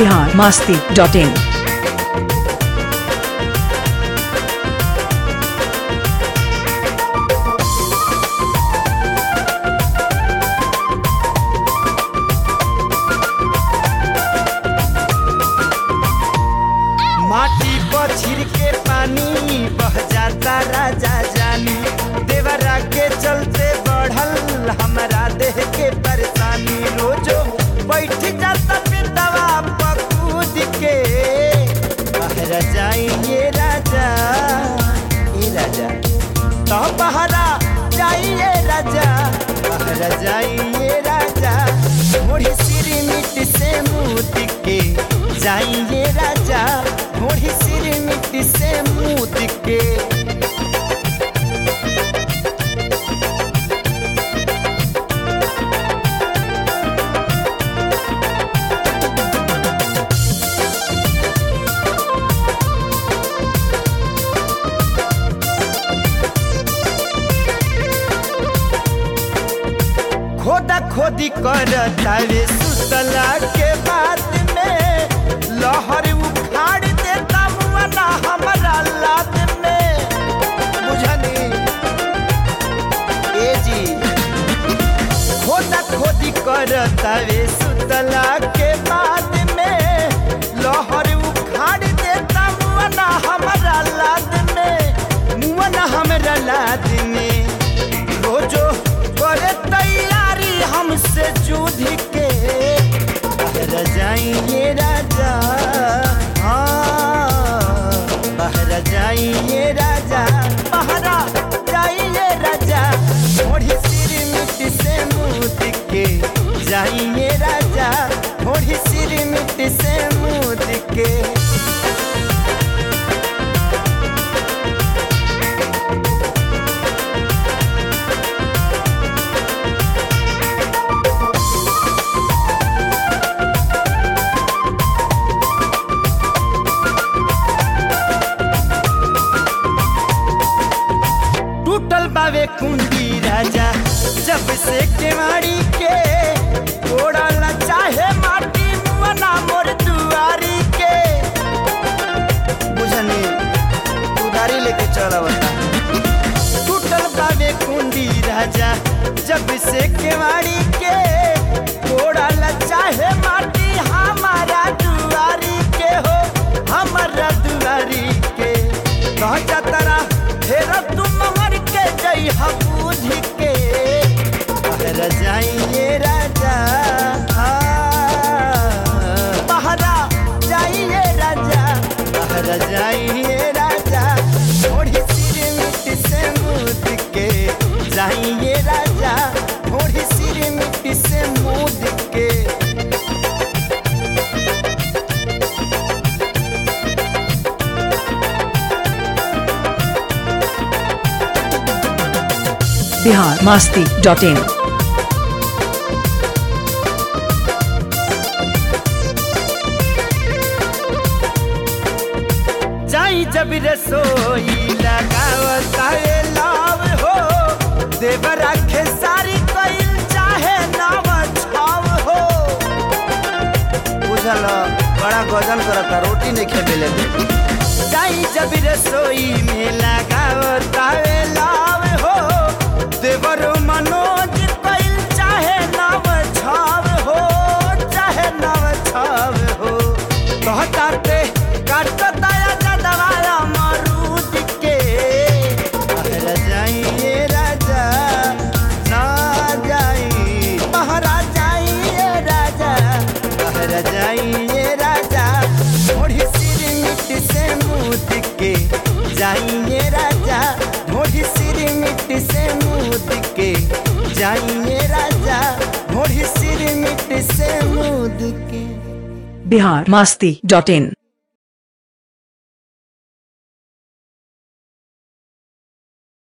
biharmasti.in। माटी पर छिड़के पानी बह जाता राजा जानी, देवरा के चलते बढ़ल हमारा देह के परेशानी। रोजो बैठ जाता पितवा पकूद के, बाहर जाइए राजा ये राजा, तो बाहरा जाइए राजा, बाहर जाइए राजा। मोड़ी सिर मिट से मुँह के जाइए राजा, मोड़ी सिर मिट्टी से मुँह के। खोदा खोदी कर तावे सुतला के बाद में, लहर उखाड़ देता मुआना हमारा लाद में। बुझनी ए जी खोदा खोदी कर तावे सुतला के बाद में, लहर उखाड़ देता मुआना हमारा लाद में, मुआना हमारा लाद में। रोजो करे तैयारी हमसे जूझ के, बाहर जाइए राजा, हाँ बाहर जाइए राजा, बाहर जाइए राजा। मोड़ी सिर मिट्टी से मुँह के जाइए राजा, मोड़ी सिर मिट्टी से मुँह के। टूटल बावे कुंडी राजा जब से केवाड़ी के, ओढ़ला चाहे माटी मुआना मोर दुआरी के। बुझनी उधारी लेके चला बता। टूटल बावे कुंडी राजा जब से केवाड़ी के, ओढ़ला चाहे माटी हमारा दुआरी के हो, हमारा दुआरी के। कह जाता फेर तुम मर के जई बुझ के, बाहर जाइए राजा, बाहर जाइए राजा, बाहर जाइए राजा। मोड़ी सिर मिट्टी से मुँह के जाइए राजा, मोड़ी सिर मिट्टी से मुँह के। biharmasti.in। जाई जब रसोई लगावता लाव हो, देवरा खेसारी कइल चाहे नाव छाव हो। बुझल बड़ा गजल करता, रोटी नहीं खेबेले दे। जाई जब रसोई में लगावता लाव हो, देवर मनोज कइल चाहे नाव छाव हो, चाहे नाव छाव हो। कहता ते काटता दवाया मरूद के, बाहर जाइए राजा, ना जाइए बाहर जाइए राजा, बाहर जाइए राजा। मोड़ी सिर मिट्टी से मुँह के जाइए राजा, मोड़ी सिर मिट्टी से मुँह के जाइए राजा, मोड़ी सिर मिट्टी से मुँह के। biharmasti.in।